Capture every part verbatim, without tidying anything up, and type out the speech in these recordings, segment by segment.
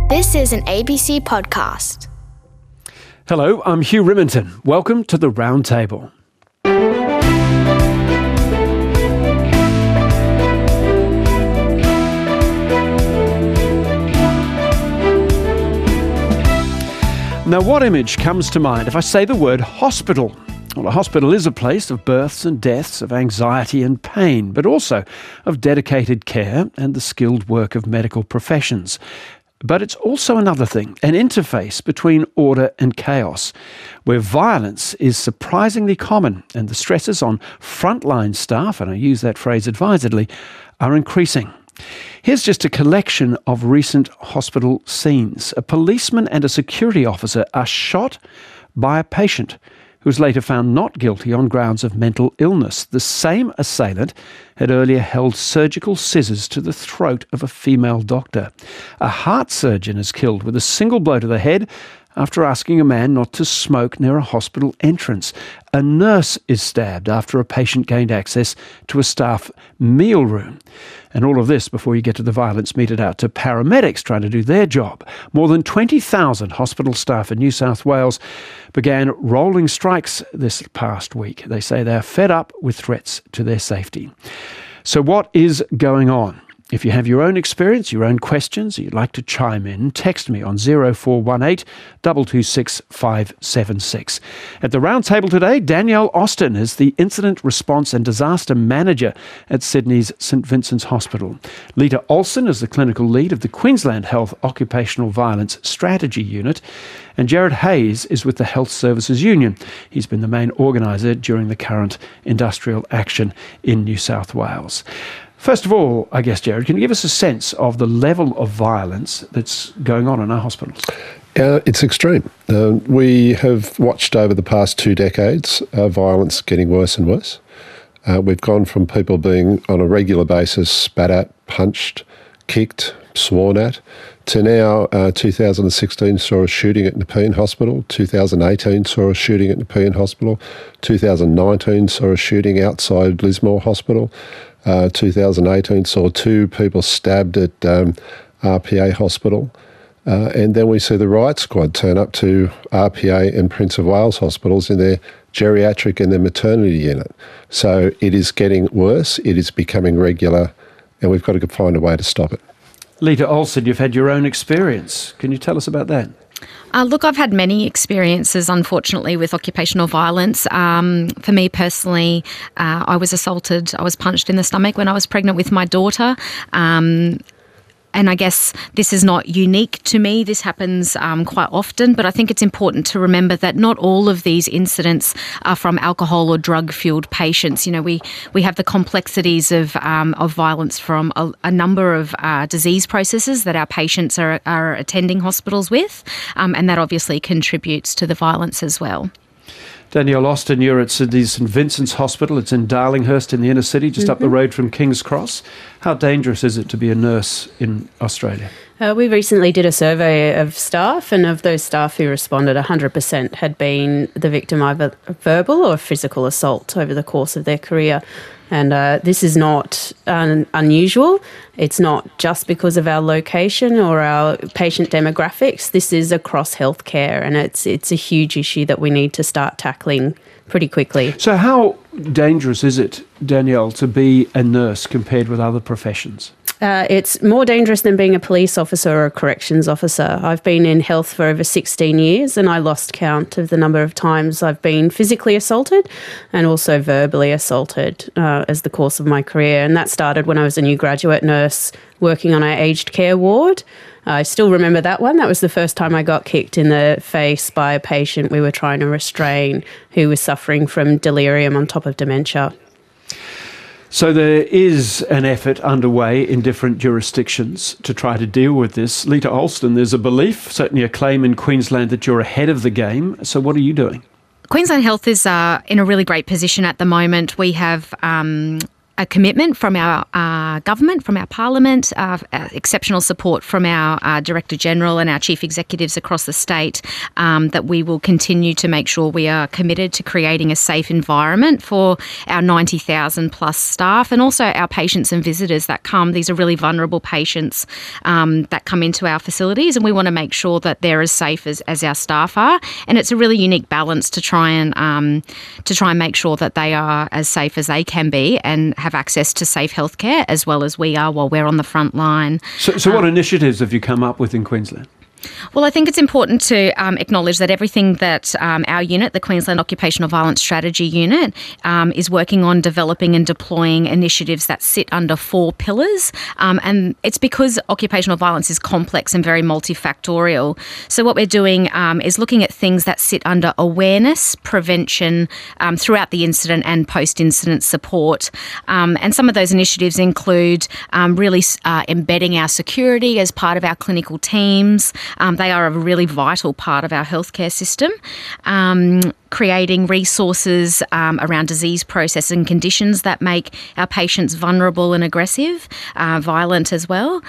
This is an A B C podcast. Hello, I'm Hugh Rimmington. Welcome to the Round Table. Now, what image comes to mind if I say the word hospital? Well, a hospital is a place of births and deaths, of anxiety and pain, but also of dedicated care and the skilled work of medical professions. But it's also another thing, an interface between order and chaos, where violence is surprisingly common and the stresses on frontline staff, and I use that phrase advisedly, are increasing. Here's just a collection of recent hospital scenes. A policeman and a security officer are shot by a patient who was later found not guilty on grounds of mental illness. The same assailant had earlier held surgical scissors to the throat of a female doctor. A heart surgeon is killed with a single blow to the head after asking a man not to smoke near a hospital entrance. A nurse is stabbed after a patient gained access to a staff meal room. And all of this before you get to the violence meted out to paramedics trying to do their job. More than twenty thousand hospital staff in New South Wales began rolling strikes this past week. They say they're fed up with threats to their safety. So what is going on? If you have your own experience, your own questions, you'd like to chime in, text me on zero four one eight, two two six, five seven six. At the round table today, Danielle Austin is the Incident Response and Disaster Manager at Sydney's St Vincent's Hospital. Lita Olsen is the Clinical Lead of the Queensland Health Occupational Violence Strategy Unit. And Jared Hayes is with the Health Services Union. He's been the main organiser during the current industrial action in New South Wales. First of all, I guess, Jared, can you give us a sense of the level of violence that's going on in our hospitals? Uh, it's extreme. Uh, we have watched over the past two decades uh, violence getting worse and worse. Uh, we've gone from people being on a regular basis spat at, punched, kicked, sworn at, to now uh, two thousand sixteen saw a shooting at Nepean Hospital, two thousand eighteen saw a shooting at Nepean Hospital, two thousand nineteen saw a shooting outside Lismore Hospital, uh, two thousand eighteen saw two people stabbed at um, R P A Hospital, uh, and then we see the riot squad turn up to R P A and Prince of Wales hospitals in their geriatric and their maternity unit. So it is getting worse, it is becoming regular, and we've got to find a way to stop it. Lita Olsen, you've had your own experience. Can you tell us about that? Uh, look, I've had many experiences, unfortunately, with occupational violence. Um, for me personally, uh, I was assaulted, I was punched in the stomach when I was pregnant with my daughter. Um, And I guess this is not unique to me. This happens um, quite often, but I think it's important to remember that not all of these incidents are from alcohol or drug-fueled patients. You know, we, we have the complexities of um, of violence from a, a number of uh, disease processes that our patients are, are attending hospitals with, um, and that obviously contributes to the violence as well. Danielle Austin, you're at Sydney's St Vincent's Hospital. It's in Darlinghurst in the inner city, just mm-hmm. up the road from King's Cross. How dangerous is it to be a nurse in Australia? Uh, we recently did a survey of staff, and of those staff who responded, one hundred percent had been the victim of either verbal or physical assault over the course of their career. And uh, this is not un- unusual. It's not just because of our location or our patient demographics. This is across healthcare, and it's it's a huge issue that we need to start tackling pretty quickly. So how dangerous is it, Danielle, to be a nurse compared with other professions? Uh, it's more dangerous than being a police officer or a corrections officer. I've been in health for over sixteen years, and I lost count of the number of times I've been physically assaulted and also verbally assaulted uh, as the course of my career. And that started when I was a new graduate nurse working on our aged care ward. I still remember that one. That was the first time I got kicked in the face by a patient we were trying to restrain who was suffering from delirium on top of dementia. So there is an effort underway in different jurisdictions to try to deal with this. Lita Olsen, there's a belief, certainly a claim in Queensland, that you're ahead of the game. So what are you doing? Queensland Health is uh, in a really great position at the moment. We have um, a commitment from our uh, government, from our parliament, uh, uh, exceptional support from our uh, Director General and our chief executives across the state, um, that we will continue to make sure we are committed to creating a safe environment for our ninety thousand plus staff and also our patients and visitors that come. These are really vulnerable patients um, that come into our facilities, and we want to make sure that they're as safe as, as our staff are. And it's a really unique balance to try and um, to try and make sure that they are as safe as they can be and have access to safe healthcare as well as we are while we're on the front line. So, so what um, initiatives have you come up with in Queensland? Well, I think it's important to um, acknowledge that everything that um, our unit, the Queensland Occupational Violence Strategy Unit, um, is working on developing and deploying initiatives that sit under four pillars. Um, and it's because occupational violence is complex and very multifactorial. So what we're doing um, is looking at things that sit under awareness, prevention, um, throughout the incident and post-incident support. Um, and some of those initiatives include um, really uh, embedding our security as part of our clinical teams. Um, they are a really vital part of our healthcare system. Um, creating resources um, around disease process and conditions that make our patients vulnerable and aggressive, uh, violent as well.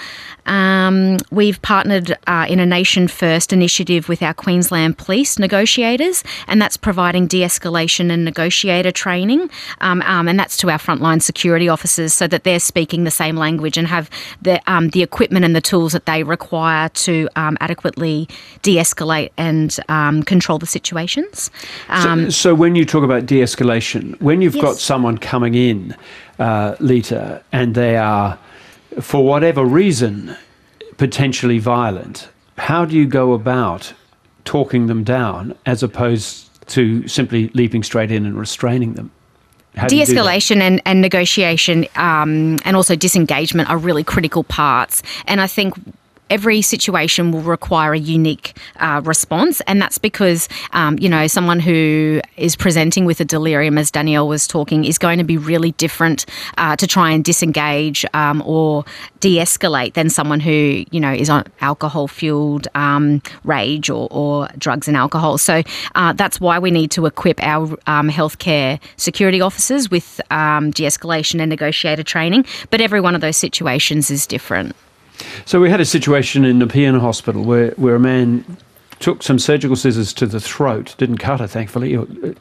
Um, we've partnered uh, in a Nation First initiative with our Queensland Police negotiators, and that's providing de-escalation and negotiator training, um, um, and that's to our frontline security officers so that they're speaking the same language and have the, um, the equipment and the tools that they require to um, adequately de-escalate and um, control the situations. Um, so, so when you talk about de-escalation, when you've yes. got someone coming in, uh, Lita, and they are, for whatever reason, potentially violent, how do you go about talking them down as opposed to simply leaping straight in and restraining them? De-escalation and, and negotiation um, and also disengagement are really critical parts. And I think every situation will require a unique uh, response, and that's because, um, you know, someone who is presenting with a delirium, as Danielle was talking, is going to be really different uh, to try and disengage um, or de-escalate than someone who, you know, is on alcohol-fueled um, rage or, or drugs and alcohol. So uh, that's why we need to equip our um, healthcare security officers with um, de-escalation and negotiator training, but every one of those situations is different. So we had a situation in Nepean Hospital where, where a man took some surgical scissors to the throat, didn't cut her, thankfully,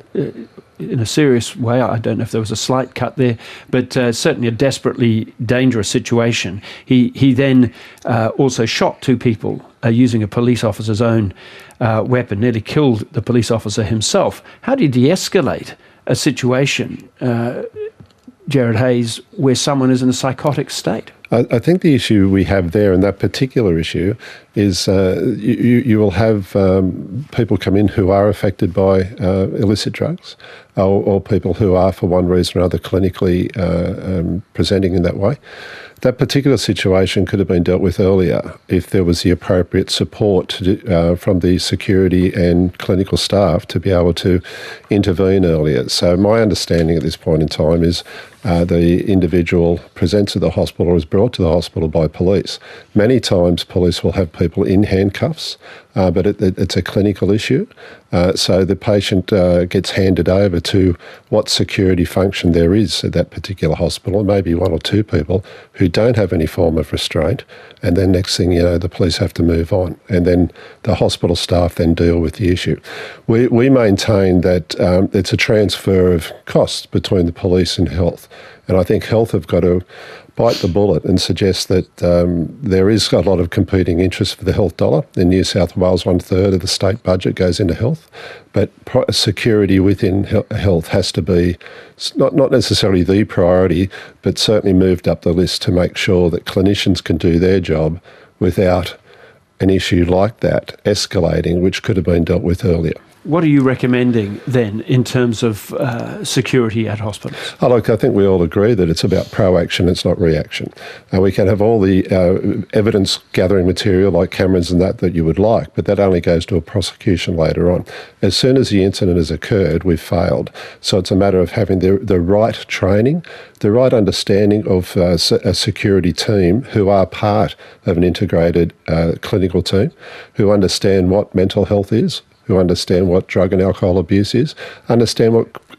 in a serious way. I don't know if there was a slight cut there, but uh, certainly a desperately dangerous situation. He, he then uh, also shot two people uh, using a police officer's own uh, weapon, nearly killed the police officer himself. How do you de-escalate a situation, uh, Gerard Hayes, where someone is in a psychotic state? I, I think the issue we have there, and that particular issue, is uh, you, you will have um, people come in who are affected by uh, illicit drugs, or, or people who are, for one reason or other, clinically uh, um, presenting in that way. That particular situation could have been dealt with earlier if there was the appropriate support to do, uh, from the security and clinical staff to be able to intervene earlier. So my understanding at this point in time is uh, the individual presents at the hospital or is brought to the hospital by police. Many times police will have people in handcuffs, uh, but it, it, it's a clinical issue. Uh, so the patient uh, gets handed over to what security function there is at that particular hospital, maybe one or two people who don't have any form of restraint, and then next thing you know, the police have to move on, and then the hospital staff then deal with the issue. We, we maintain that um, it's a transfer of costs between the police and health, and I think health have got to bite the bullet and suggest that um, there is a lot of competing interest for the health dollar. In New South Wales, one third of the state budget goes into health, but pro- security within he- health has to be not, not necessarily the priority, but certainly moved up the list to make sure that clinicians can do their job without an issue like that escalating, which could have been dealt with earlier. What are you recommending then in terms of uh, security at hospitals? Oh, look, I think we all agree that it's about proaction, it's not reaction. Uh, we can have all the uh, evidence-gathering material like cameras and that that you would like, but that only goes to a prosecution later on. As soon as the incident has occurred, we've failed. So it's a matter of having the, the right training, the right understanding of uh, a security team who are part of an integrated uh, clinical team, who understand what mental health is, who understand what drug and alcohol abuse is, understand what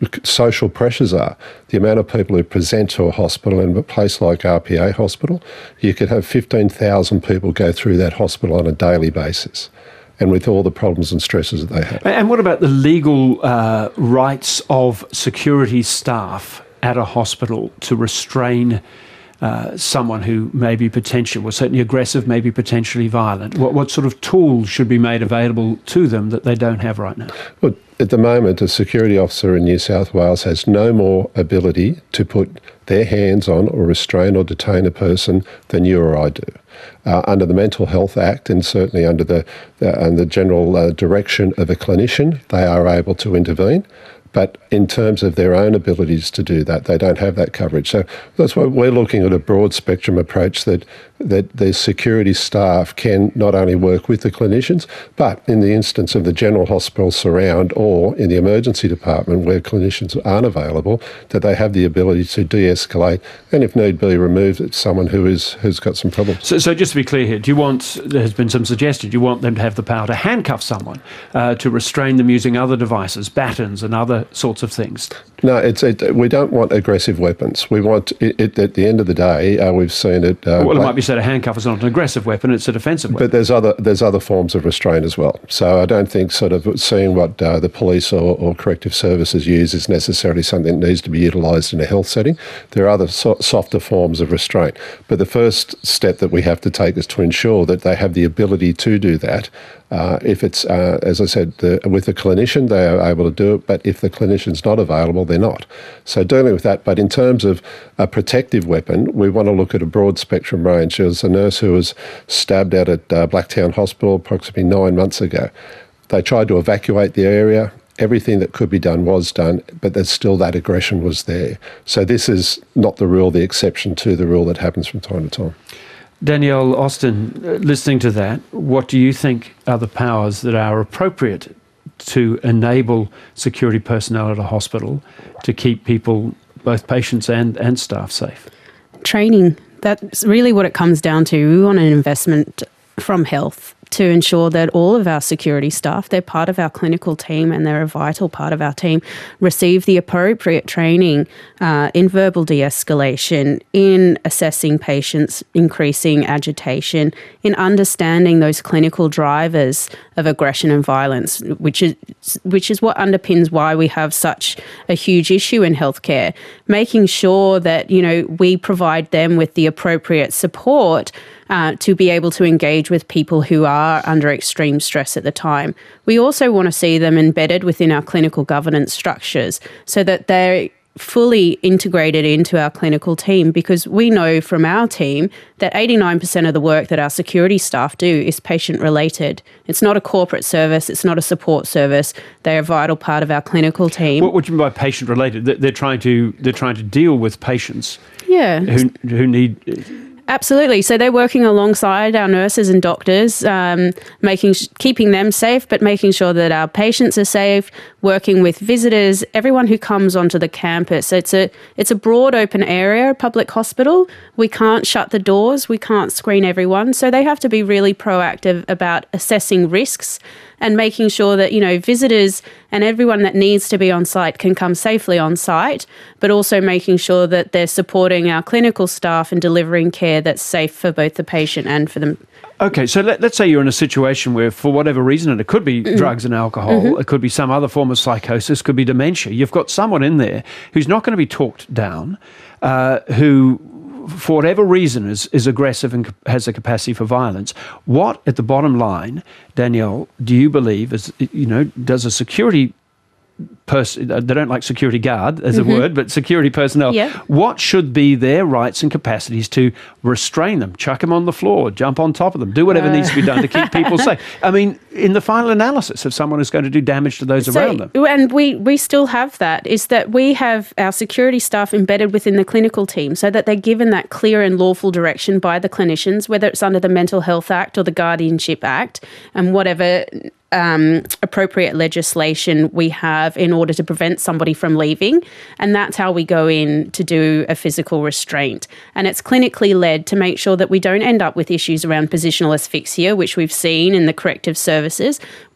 social pressures are. The amount of people who present to a hospital, in a place like R P A Hospital, you could have fifteen thousand people go through that hospital on a daily basis, and with all the problems and stresses that they have. And what about the legal uh, rights of security staff at a hospital to restrain uh, someone who may be potentially, well, certainly aggressive, maybe potentially violent? What, what sort of tools should be made available to them that they don't have right now? Well, at the moment, a security officer in New South Wales has no more ability to put their hands on or restrain or detain a person than you or I do. Uh, under the Mental Health Act, and certainly under the, the, under the general uh, direction of a clinician, they are able to intervene. But in terms of their own abilities to do that, they don't have that coverage. So that's why we're looking at a broad spectrum approach that that the security staff can not only work with the clinicians, but in the instance of the general hospital surround or in the emergency department where clinicians aren't available, that they have the ability to de-escalate and, if need be, remove someone who is who's got some problems. So, so just to be clear here, do you want, there has been some suggestion, do you want them to have the power to handcuff someone, uh, to restrain them using other devices, batons and other sorts of things? No, it's it, we don't want aggressive weapons. We want, it, it, at the end of the day, uh, we've seen it... Uh, well, it might be said a handcuff is not an aggressive weapon, it's a defensive weapon. But there's other there's other forms of restraint as well. So I don't think sort of seeing what uh, the police or, or corrective services use is necessarily something that needs to be utilised in a health setting. There are other so- softer forms of restraint. But the first step that we have to take is to ensure that they have the ability to do that. Uh, if it's, uh, as I said, the, with a clinician, they are able to do it, but if the clinician's not available, they're not. So dealing with that, but in terms of a protective weapon, we want to look at a broad spectrum range. There was a nurse who was stabbed out at uh, Blacktown Hospital approximately nine months ago. They tried to evacuate the area. Everything that could be done was done, but there's still that aggression was there. So this is not the rule, the exception to the rule that happens from time to time. Danielle Austin, listening to that, what do you think are the powers that are appropriate to enable security personnel at a hospital to keep people, both patients and, and staff, safe? Training. That's really what it comes down to. We want an investment from health to ensure that all of our security staff, they're part of our clinical team and they're a vital part of our team, receive the appropriate training uh, in verbal de-escalation, in assessing patients, increasing agitation, in understanding those clinical drivers of aggression and violence, which is which is what underpins why we have such a huge issue in healthcare. Making sure that, you know, we provide them with the appropriate support Uh, to be able to engage with people who are under extreme stress at the time. We also want to see them embedded within our clinical governance structures so that they're fully integrated into our clinical team, because we know from our team that eighty-nine percent of the work that our security staff do is patient related. It's not a corporate service, it's not a support service. They're a vital part of our clinical team. What would you mean by patient related? They're trying to they're trying to deal with patients yeah. who who need... Absolutely. So they're working alongside our nurses and doctors, um, making keeping them safe, but making sure that our patients are safe, working with visitors, everyone who comes onto the campus. It's a it's a broad open area, public hospital. We can't shut the doors. We can't screen everyone. So they have to be really proactive about assessing risks and making sure that, you know, visitors and everyone that needs to be on site can come safely on site, but also making sure that they're supporting our clinical staff and delivering care that's safe for both the patient and for them. Okay, so let, let's say you're in a situation where, for whatever reason, and it could be mm. drugs and alcohol, mm-hmm. it could be some other form of psychosis, could be dementia. You've got someone in there who's not going to be talked down, uh, who, for whatever reason, is, is aggressive and has a capacity for violence. What, at the bottom line, Danielle, do you believe, is, you know, does a security person, they don't like security guard as a mm-hmm. word, but security personnel, yeah. what should be their rights and capacities to restrain them, chuck them on the floor, jump on top of them, do whatever uh. needs to be done to keep people safe? I mean, in the final analysis, if someone is going to do damage to those so, around them. And we, we still have that, is that we have our security staff embedded within the clinical team so that they're given that clear and lawful direction by the clinicians, whether it's under the Mental Health Act or the Guardianship Act and whatever Um, appropriate legislation we have in order to prevent somebody from leaving. And that's how we go in to do a physical restraint. And it's clinically led to make sure that we don't end up with issues around positional asphyxia, which we've seen in the corrective services. We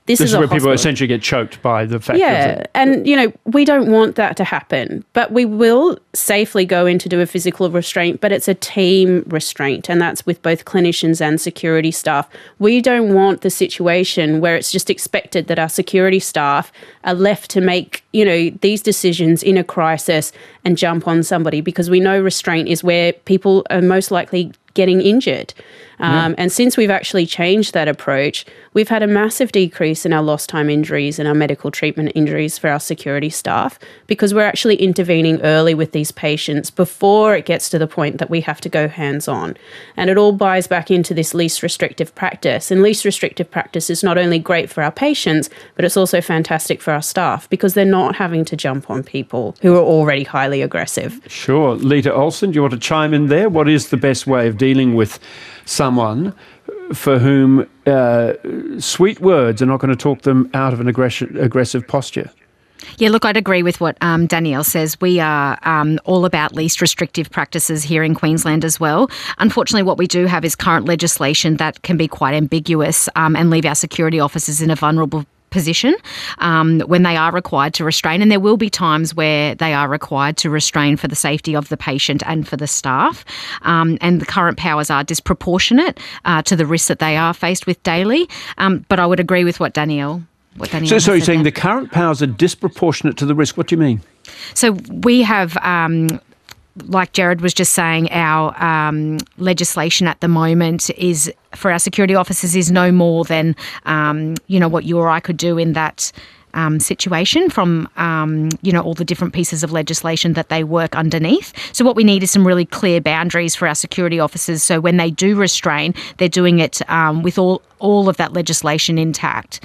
This, this is, is a where people hospital. essentially get choked by the fact Yeah, that... and, you know, we don't want that to happen, but we will safely go in to do a physical restraint, but it's a team restraint, and that's with both clinicians and security staff. We don't want the situation where it's just expected that our security staff are left to make, you know, these decisions in a crisis and jump on somebody, because we know restraint is where people are most likely getting injured. Um, yeah. And since we've actually changed that approach, we've had a massive decrease in our lost time injuries and our medical treatment injuries for our security staff, because we're actually intervening early with these patients before it gets to the point that we have to go hands-on. And it all buys back into this least restrictive practice. And least restrictive practice is not only great for our patients, but it's also fantastic for our staff, because they're not having to jump on people who are already highly aggressive. Sure. Lita Olsen, do you want to chime in there? What is the best way of dealing with someone for whom uh, sweet words are not going to talk them out of an aggression, aggressive posture? Yeah, look, I'd agree with what um, Danielle says. We are um, all about least restrictive practices here in Queensland as well. Unfortunately, what we do have is current legislation that can be quite ambiguous um, and leave our security officers in a vulnerable position um, when they are required to restrain, and there will be times where they are required to restrain for the safety of the patient and for the staff, um, and the current powers are disproportionate uh, to the risks that they are faced with daily. Um, but I would agree with what Danielle What Danielle so, so you're saying there. the current powers are disproportionate to the risk. What do you mean? So we have... Um, Like Jared was just saying, our um, legislation at the moment is for our security officers is no more than, um, you know, what you or I could do in that um, situation from, um, you know, all the different pieces of legislation that they work underneath. So what we need is some really clear boundaries for our security officers. So when they do restrain, they're doing it um, with all, all of that legislation intact.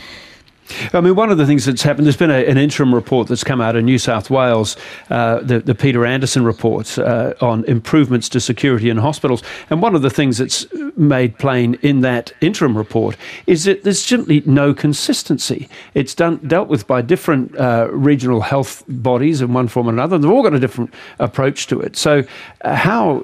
I mean, one of the things that's happened, there's been a, an interim report that's come out in New South Wales, uh, the, the Peter Anderson report uh, on improvements to security in hospitals. And one of the things that's made plain in that interim report is that there's simply no consistency. It's done dealt with by different uh, regional health bodies in one form or another. They've all got a different approach to it. So uh, how...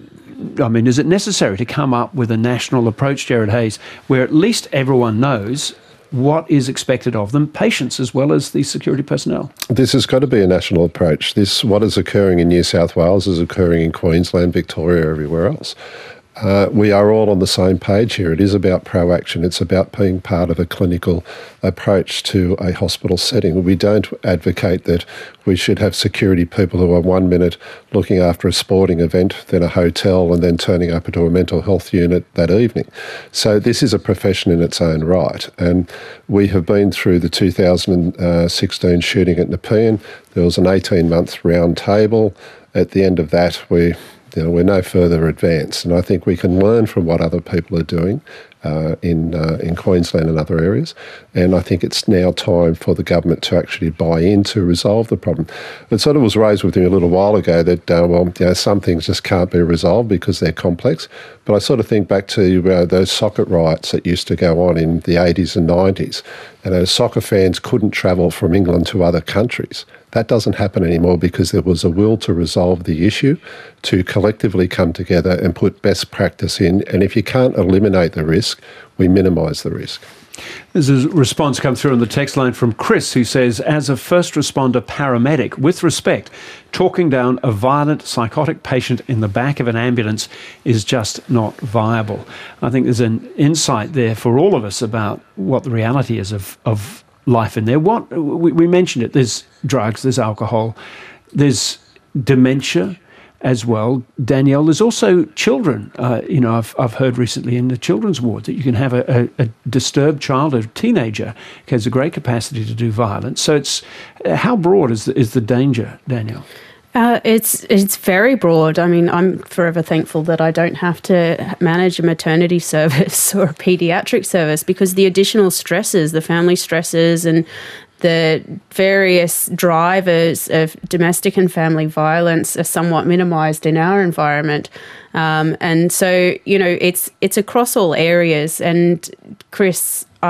I mean, is it necessary to come up with a national approach, Jared Hayes, where at least everyone knows what is expected of them, patients as well as the security personnel? This has got to be a national approach. This, what is occurring in New South Wales, is occurring in Queensland, Victoria, everywhere else. Uh, we are all on the same page here. It is about proaction. It's about being part of a clinical approach to a hospital setting. We don't advocate that we should have security people who are one minute looking after a sporting event, then a hotel, and then turning up into a mental health unit that evening. So this is a profession in its own right. And we have been through the two thousand sixteen shooting at Nepean. There was an eighteen-month round table. At the end of that, we... You know, we're no further advanced, and I think we can learn from what other people are doing uh, in uh, in Queensland and other areas. And I think it's now time for the government to actually buy in to resolve the problem. It sort of was raised with me a little while ago that uh, well, you know, some things just can't be resolved because they're complex. But I sort of think back to uh, those soccer riots that used to go on in the eighties and nineties, and those soccer fans couldn't travel from England to other countries. That doesn't happen anymore because there was a will to resolve the issue, to collectively come together and put best practice in. And if you can't eliminate the risk, we minimise the risk. There's a response come through on the text line from Chris, who says, as a first responder paramedic, with respect, talking down a violent psychotic patient in the back of an ambulance is just not viable. I think there's an insight there for all of us about what the reality is of, of life in there. What we, we mentioned it, there's drugs, there's alcohol, there's dementia as well. Danielle, there's also children. Uh, you know, I've, I've heard recently in the children's wards that you can have a, a, a disturbed child, a teenager, who has a great capacity to do violence. So it's, how broad is the, is the danger, Danielle? Uh, it's it's very broad. I mean, I'm forever thankful that I don't have to manage a maternity service or a paediatric service, because the additional stresses, the family stresses and the various drivers of domestic and family violence are somewhat minimised in our environment. Um, and so, you know, it's it's across all areas. And Chris, I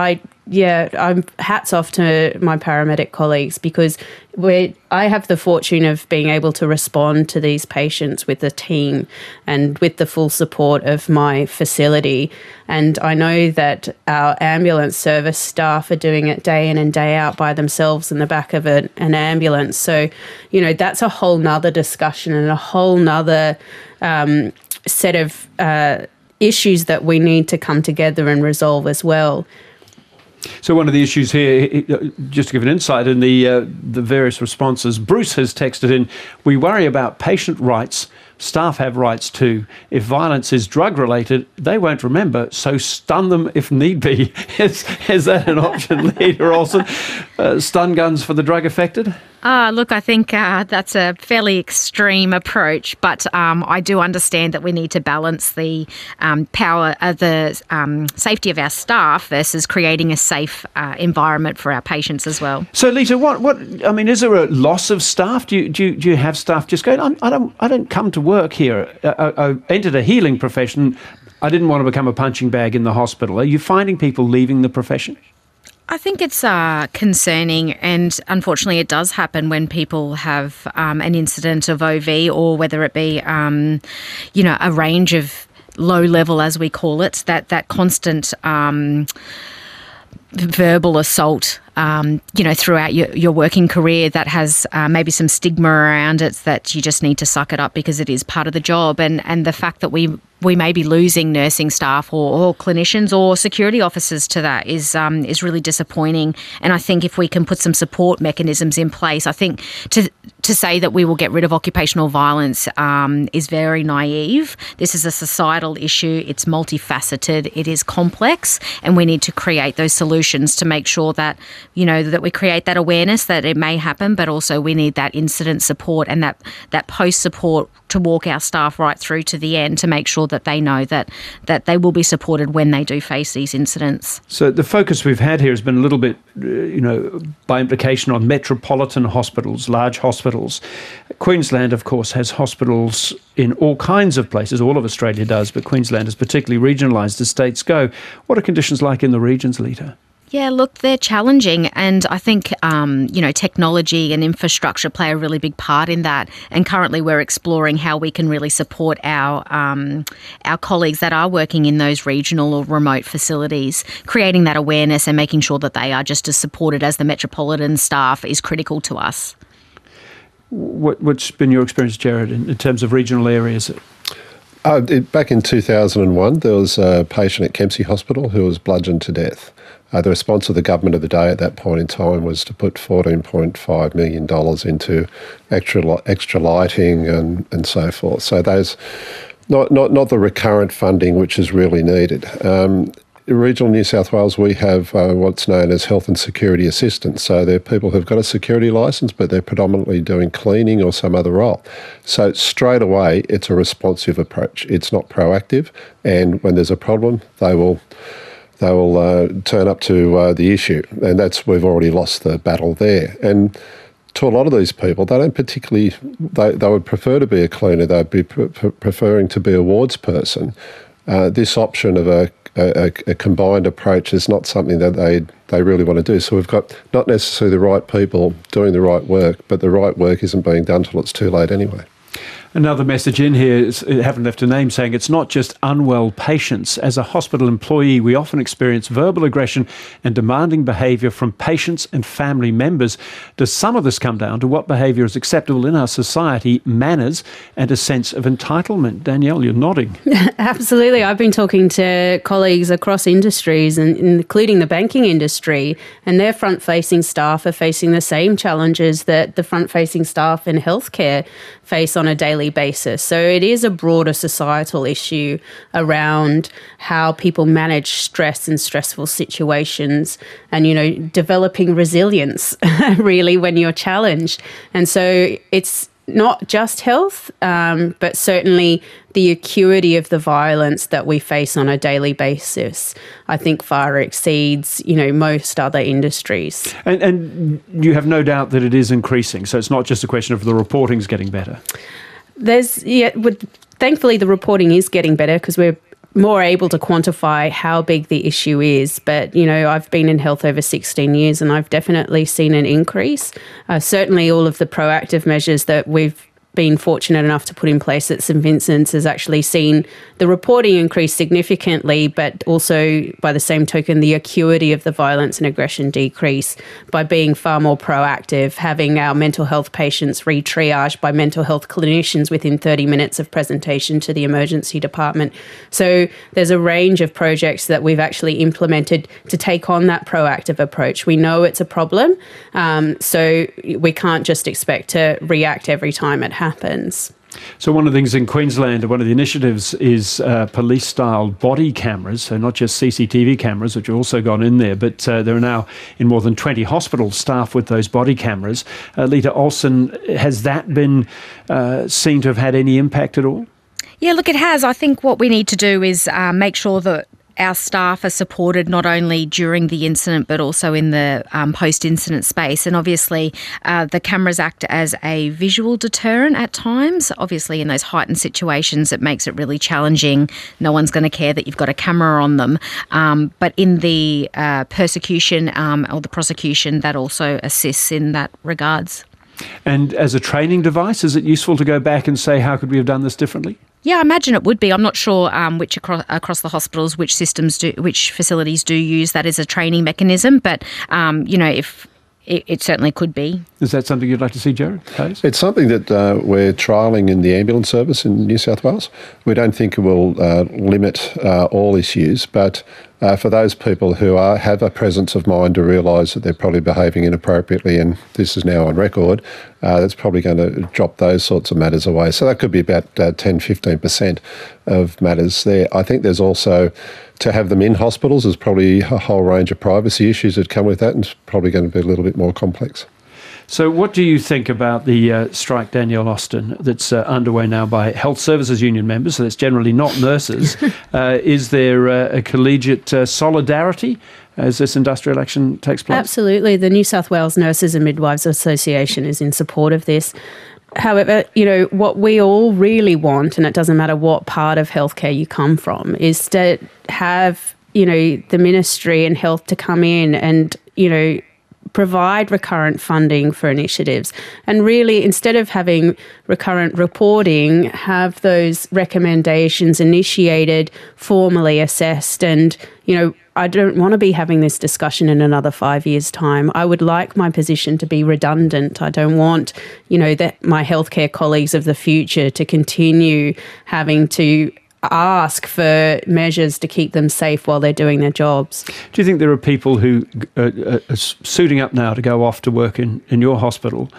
yeah, I'm hats off to my paramedic colleagues, because we I have the fortune of being able to respond to these patients with a team and with the full support of my facility. And I know that our ambulance service staff are doing it day in and day out by themselves in the back of a, an ambulance. So, you know, that's a whole nother discussion and a whole nother um, set of uh, issues that we need to come together and resolve as well. So one of the issues here, just to give an insight in the uh, the various responses, Bruce has texted in, we worry about patient rights. Staff have rights too. If violence is drug-related, they won't remember, so stun them if need be. Is, is that an option, Leader Olsen? Uh, stun guns for the drug-affected? Uh, look, I think uh, that's a fairly extreme approach, but um, I do understand that we need to balance the um, power of the um, safety of our staff versus creating a safe uh, environment for our patients as well. So, Lita, what, what, I mean, is there a loss of staff? Do you, do you, do you have staff just going, I don't, I don't come to work here. I, I entered a healing profession. I didn't want to become a punching bag in the hospital. Are you finding people leaving the profession? I think it's uh, concerning, and unfortunately it does happen when people have um, an incident of O V, or whether it be, um, you know, a range of low level, as we call it, that, that constant um, verbal assault, um, you know, throughout your, your working career that has uh, maybe some stigma around it, that you just need to suck it up because it is part of the job. And, and the fact that we we may be losing nursing staff or, or clinicians or security officers to that is um, is really disappointing. And I think if we can put some support mechanisms in place, I think to to say that we will get rid of occupational violence um, is very naive. This is a societal issue. It's multifaceted. It is complex, and we need to create those solutions to make sure that, you know, that we create that awareness that it may happen, but also we need that incident support and that, that post support to walk our staff right through to the end to make sure that they know that that they will be supported when they do face these incidents. So the focus we've had here has been a little bit, uh, you know, by implication on metropolitan hospitals, large hospitals. Queensland, of course, has hospitals in all kinds of places. All of Australia does, but Queensland is particularly regionalised as states go. What are conditions like in the regions, Lita? Yeah, look, they're challenging, and I think, um, you know, technology and infrastructure play a really big part in that. And currently we're exploring how we can really support our um, our colleagues that are working in those regional or remote facilities. Creating that awareness and making sure that they are just as supported as the metropolitan staff is critical to us. What, what's been your experience, Jared, in, in terms of regional areas? Uh, it, back in two thousand one, there was a patient at Kempsey Hospital who was bludgeoned to death. Uh, the response of the government of the day at that point in time was to put fourteen point five million dollars into extra extra lighting and, and so forth. So those, not, not, not the recurrent funding which is really needed. Um, in regional New South Wales, we have uh, what's known as health and security assistants. So they're people who've got a security licence, but they're predominantly doing cleaning or some other role. So straight away, it's a responsive approach. It's not proactive. And when there's a problem, they will... they will uh, turn up to uh, the issue. And that's, we've already lost the battle there. And to a lot of these people, they don't particularly, they, they would prefer to be a cleaner, they'd be pre- preferring to be a wards person. Uh, this option of a, a, a combined approach is not something that they, they really want to do. So we've got not necessarily the right people doing the right work, but the right work isn't being done till it's too late anyway. Another message in here, is, haven't left a name, saying it's not just unwell patients. As a hospital employee, we often experience verbal aggression and demanding behaviour from patients and family members. Does some of this come down to what behaviour is acceptable in our society, manners and a sense of entitlement? Danielle, you're nodding. Absolutely. I've been talking to colleagues across industries, and including the banking industry, and their front-facing staff are facing the same challenges that the front-facing staff in healthcare face on a daily basis. So it is a broader societal issue around how people manage stress and stressful situations and, you know, developing resilience really when you're challenged. And so it's not just health, um, but certainly the acuity of the violence that we face on a daily basis, I think far exceeds, you know, most other industries. And, and you have no doubt that it is increasing. So it's not just a question of the reporting's getting better. There's, yeah, with, thankfully the reporting is getting better because we're more able to quantify how big the issue is. But, you know, I've been in health over sixteen years and I've definitely seen an increase. Uh, certainly all of the proactive measures that we've been fortunate enough to put in place at St Vincent's has actually seen the reporting increase significantly, but also by the same token, the acuity of the violence and aggression decrease by being far more proactive, having our mental health patients re-triaged by mental health clinicians within thirty minutes of presentation to the emergency department. So there's a range of projects that we've actually implemented to take on that proactive approach. We know it's a problem, um, so we can't just expect to react every time it happens. happens. So one of the things in Queensland, one of the initiatives is uh, police-style body cameras, so not just C C T V cameras, which have also gone in there, but uh, there are now in more than twenty hospitals staffed with those body cameras. Uh, Lita Olsen, has that been uh, seen to have had any impact at all? Yeah, look, it has. I think what we need to do is uh, make sure that our staff are supported not only during the incident but also in the um, post-incident space. And obviously uh, the cameras act as a visual deterrent at times. Obviously in those heightened situations it makes it really challenging. No one's going to care that you've got a camera on them. Um, but in the uh, persecution um, or the prosecution, that also assists in that regards. And as a training device, is it useful to go back and say, how could we have done this differently? Yeah, I imagine it would be. I'm not sure um, which across, across the hospitals, which systems do, which facilities do use that as a training mechanism. But um, you know, if it, it certainly could be. Is that something you'd like to see, Jared Hayes? It's something that uh, we're trialling in the ambulance service in New South Wales. We don't think it will uh, limit uh, all issues, but uh, for those people who are have a presence of mind to realise that they're probably behaving inappropriately, and this is now on record, uh, that's probably going to drop those sorts of matters away. So that could be about uh, ten, fifteen percent of matters there. I think there's also, to have them in hospitals, there's probably a whole range of privacy issues that come with that, and it's probably going to be a little bit more complex. So what do you think about the uh, strike, Danielle Austin, that's uh, underway now by Health Services Union members, so that's generally not nurses? uh, is there uh, a collegiate uh, solidarity as this industrial action takes place? Absolutely. The New South Wales Nurses and Midwives Association is in support of this. However, you know, what we all really want, and it doesn't matter what part of healthcare you come from, is to have, you know, the ministry and health to come in and, you know, provide recurrent funding for initiatives. And really, instead of having recurrent reporting, have those recommendations initiated, formally assessed. And, you know, I don't want to be having this discussion in another five years' time. I would like my position to be redundant. I don't want, you know, that my healthcare colleagues of the future to continue having to ask for measures to keep them safe while they're doing their jobs. Do you think there are people who are, are suiting up now to go off to work in, in your hospital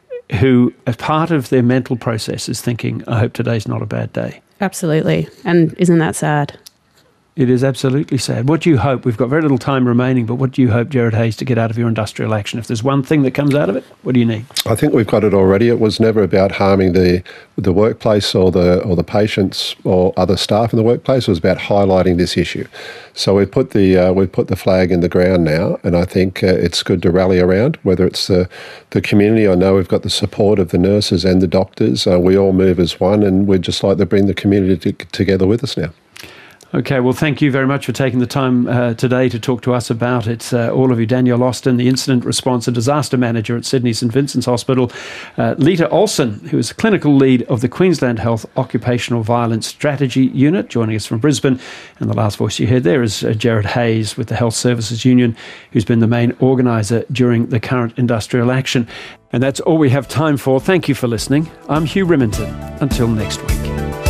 who, as part of their mental process, is thinking, I hope today's not a bad day? Absolutely. And isn't that sad? It is absolutely sad. What do you hope? We've got very little time remaining, but what do you hope, Jared Hayes, to get out of your industrial action? If there's one thing that comes out of it, what do you need? I think we've got it already. It was never about harming the the workplace or the or the patients or other staff in the workplace. It was about highlighting this issue. So we've put the uh, we've put the flag in the ground now, and I think uh, it's good to rally around. Whether it's the the community, I know we've got the support of the nurses and the doctors. Uh, we all move as one, and we'd just like to bring the community t- together with us now. Okay, well, thank you very much for taking the time uh, today to talk to us about it. Uh, all of you, Danielle Austin, the Incident Response and Disaster Manager at Sydney St Vincent's Hospital, uh, Lita Olsen, who is Clinical Lead of the Queensland Health Occupational Violence Strategy Unit, joining us from Brisbane. And the last voice you heard there is uh, Jared Hayes with the Health Services Union, who's been the main organiser during the current industrial action. And that's all we have time for. Thank you for listening. I'm Hugh Riminton. Until next week.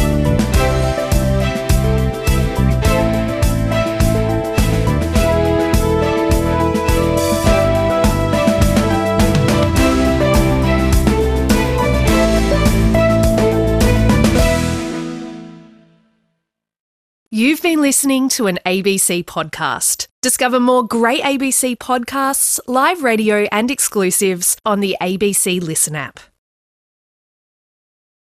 You've been listening to an A B C podcast. Discover more great A B C podcasts, live radio and exclusives on the A B C Listen app.